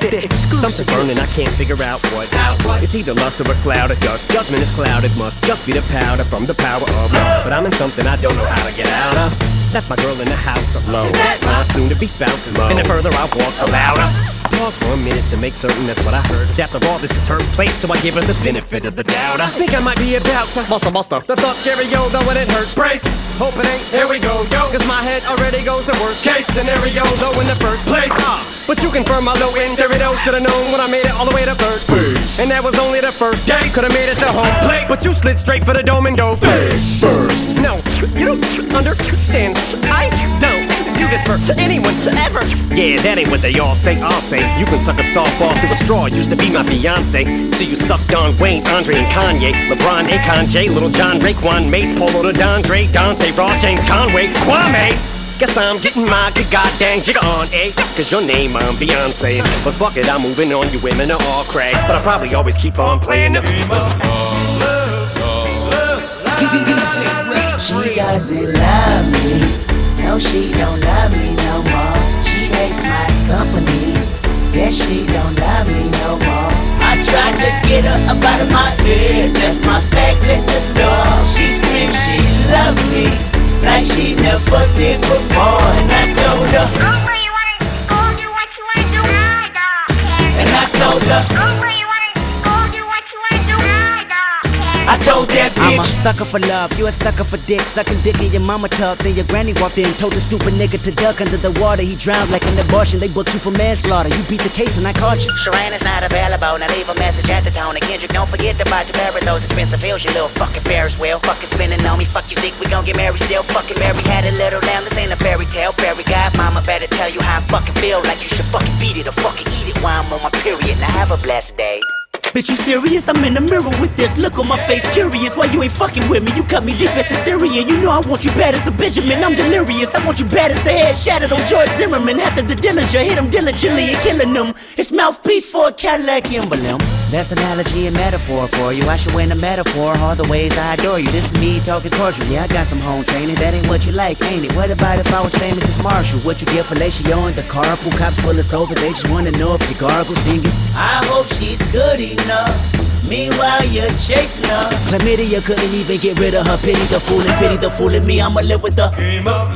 Something's burning, I can't figure out what. It's either lust or a cloud of dust. Judgment is clouded, must just be the powder from the power of love. But I'm in something I don't know how to get out of. Left my girl in the house alone. Is that my soon-to-be spouses? And the further I walk, the louder. I pause for a minute to make certain that's what I heard. Cause after all, this is her place, so I give her the benefit of the doubt. I think I might be about to buster. The thought scary, yo, though it hurts. Brace, hope it ain't, here we go, yo. Cause my head already goes the worst case scenario, though in the first place. But you confirm my low end theory, though. Should've known when I made it all the way to third base. And that was only the first day. Could've made it to home plate, but you slid straight for the dome and dove face first. No, you don't understand. I don't do this for anyone ever. Yeah, that ain't what they all say. I'll say you can suck a softball through a straw. Used to be my fiance, so you sucked on Wayne, Andre, and Kanye, LeBron, Akon, Jay, Little John, Raekwon, Mace, Polo, to Dondre, Dante, Ross, James, Conway, Kwame. Guess I'm getting my good goddamn jigger on, eh? Cause your name I'm Beyonce. But fuck it, I'm moving on, you women are all crack. But I probably always keep on playing the game of She doesn't love me. No, she don't love me no more. She hates my company. Yes, she don't love me no more. I tried to get her up out of my head, left my bags at the door. She screamed she loved me like she never did before. And I told her, go where you wanna go, do what you wanna do, I don't care. And I told her, go where you wanna go, do what you wanna do, I don't care. I told that bitch, I'm a sucker for love, you a sucker for dick. Sucking dick in your mama tub, then your granny walked in, told the stupid nigga to duck under the water. He drowned like an abortion, they booked you for manslaughter. You beat the case and I caught you. Sharon is not available, now leave a message at the tone. And Kendrick, don't forget to buy Tabera those expensive hills, you little fucking Ferris wheel. Fucking spinning on me, fuck you think we gon' get married still? Fucking Mary had a little lamb, this ain't a fairy tale. Fairy godmama better tell you how I fucking feel. Like you should fucking beat it or fucking eat it while I'm on my period. Now have a blessed day. Bitch, you serious? I'm in the mirror with this. Look on my face, curious. Why you ain't fucking with me? You cut me deep as a Syrian. You know I want you bad as a Benjamin. I'm delirious. I want you bad as the head shattered on George Zimmerman. After the Dillinger, hit him diligently and killing them. It's mouthpiece for a Cadillac emblem. That's analogy and metaphor for you. I should win a metaphor, all the ways I adore you. This is me talking cordial. Yeah, I got some home training. That ain't what you like, ain't it? What about if I was famous as Marshall? What you get fellatio in the carpool? Cops pull us over. They just wanna know if you gargle singing. I hope she's good enough. Meanwhile, you're chasing her. Chlamydia couldn't even get rid of her. Pity the fool and pity the fool in me. I'ma live with the game of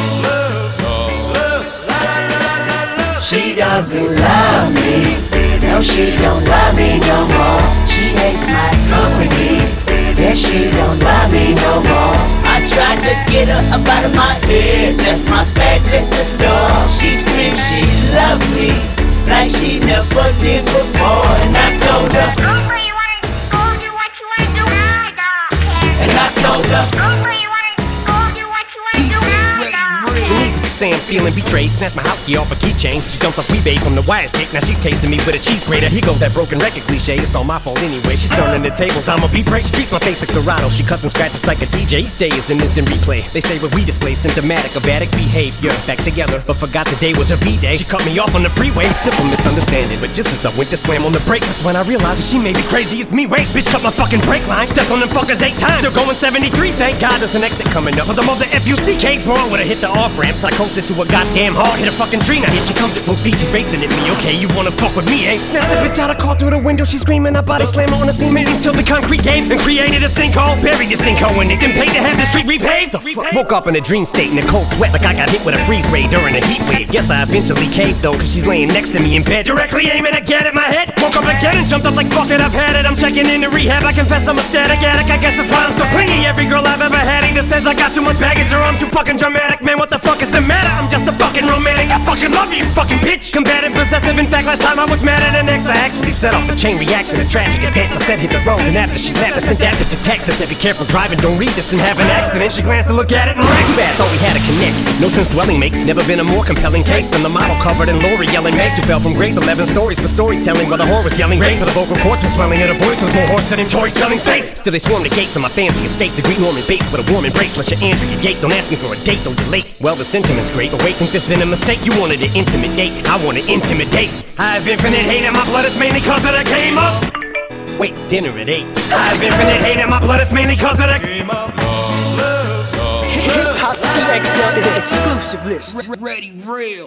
She doesn't love me. No, she don't love me no more. She hates my company. Yes, she don't love me no more. I tried to get her up out of my head, left my bags at the door. She screamed she loved me like she never did before. And I told her, go where you wanna go, do what you wanna do, I don't care. and I told her, go where you wanna go, do what you wanna do, I don't care. Needless to say I'm feeling betrayed. Snatched my house key off a keychain. She jumps off eBay from the wire stick. Now she's chasing me with a cheese grater. Here goes that broken record cliche. It's all my fault anyway. She's turning the tables. I'm a beat break. She treats my face like Serato. She cuts and scratches like a DJ. Each day is an instant replay. They say what we display symptomatic of addict behavior. Back together, but forgot today was her B-day. She cut me off on the freeway. Simple misunderstanding. But just as I went to slam on the brakes, that's when I realized that she may be crazy as me. Wait, bitch, cut my fucking brake line. Stepped on them fuckers 8 times. Still going 73. Thank God there's an exit coming up. But the mother FUCK's wrong when I hit the off-ramp. I coasted to a gosh damn hard, hit a fucking tree. Now here she comes at full speed, she's racing at me. Okay, you wanna fuck with me, eh? Snatched a bitch out of car through the window, she's screaming. I body slam her on the cement until the concrete gave and created a sinkhole. Buried this stinko in it, then paid to have the street repaved. The fuck? Woke up in a dream state in a cold sweat like I got hit with a freeze ray during a heat wave. Guess I eventually caved though, cause she's laying next to me in bed, directly aiming again at my head. Woke up again and jumped up like fuck it, I've had it. I'm checking into rehab, I confess I'm a static addict. I guess that's why I'm so clingy. Every girl I've ever had either says I got too much baggage or I'm too fucking dramatic. Man, what the fuck is the matter? I'm just a fucking romantic. I fucking love you, fucking bitch. Combative, possessive. In fact, last time I was mad at an ex, I actually set off the chain reaction of tragic events. I said hit the road, and after she left, I sent that bitch a text. I said be careful driving, don't read this and have an accident. She glanced to look at it and ran. Too bad, thought we had a connect. No sense dwelling makes never been a more compelling case than the model covered in Lori yelling Mace, who fell from grace. 11 stories for storytelling, while the whore was yelling race. So the vocal cords were swelling, and her voice was more hoarse than in Tory spelling space. Still they swarm the gates of my fancy estates to greet Norman Bates with a warm embrace. Unless you're Andrea Yates, don't ask me for a date, though you're late. Well, the sentiment's great, but wait, think this been a mistake? You wanted to intimidate, I wanna intimidate. I have infinite hate in my blood, it's mainly cause of the game of wait, dinner at 8. I have infinite hate in my blood, it's mainly cause of the game of Hip Hop TXL, the exclusive list. Ready, real.